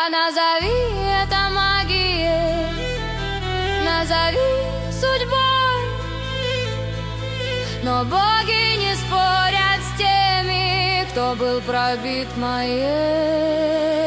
Назови это магией, назови судьбой, но боги не спорят с теми, кто был пробит моей